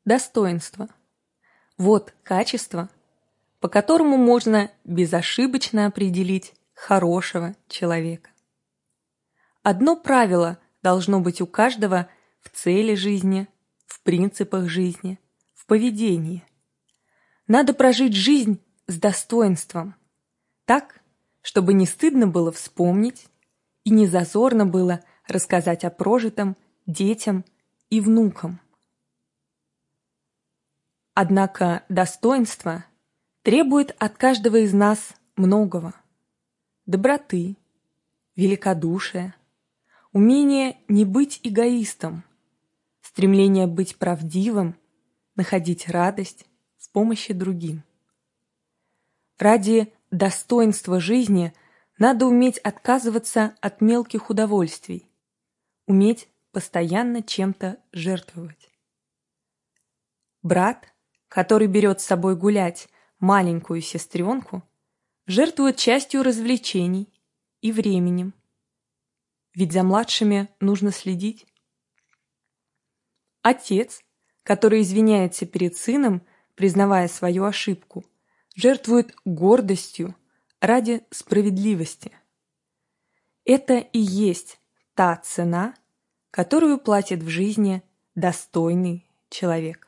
Достоинство. Вот качество, по которому можно безошибочно определить хорошего человека. Одно правило должно быть у каждого в цели жизни, в принципах жизни, в поведении. Надо прожить жизнь с достоинством, так, чтобы не стыдно было вспомнить и не зазорно было рассказать о прожитом детям и внукам. Однако достоинство требует от каждого из нас многого: доброты, великодушия, умение не быть эгоистом, стремление быть правдивым, находить радость в помощи другим. Ради достоинства жизни надо уметь отказываться от мелких удовольствий, уметь постоянно чем-то жертвовать. Брат, который берет с собой гулять маленькую сестренку, жертвует частью развлечений и временем, ведь за младшими нужно следить. Отец, который извиняется перед сыном, признавая свою ошибку, жертвует гордостью ради справедливости. Это и есть та цена, которую платит в жизни достойный человек.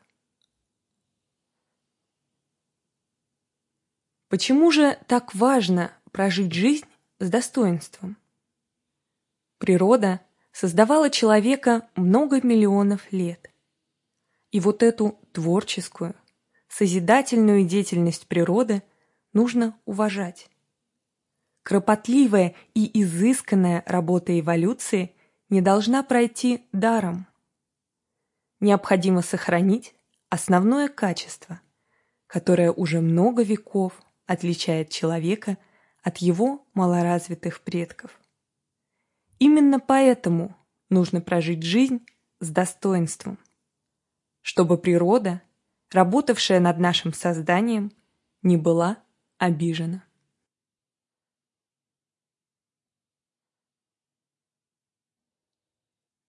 Почему же так важно прожить жизнь с достоинством? Природа создавала человека много миллионов лет. И вот эту творческую, созидательную деятельность природы нужно уважать. Кропотливая и изысканная работа эволюции не должна пройти даром. Необходимо сохранить основное качество, которое уже много веков отличает человека от его малоразвитых предков. Именно поэтому нужно прожить жизнь с достоинством, чтобы природа, работавшая над нашим созданием, не была обижена.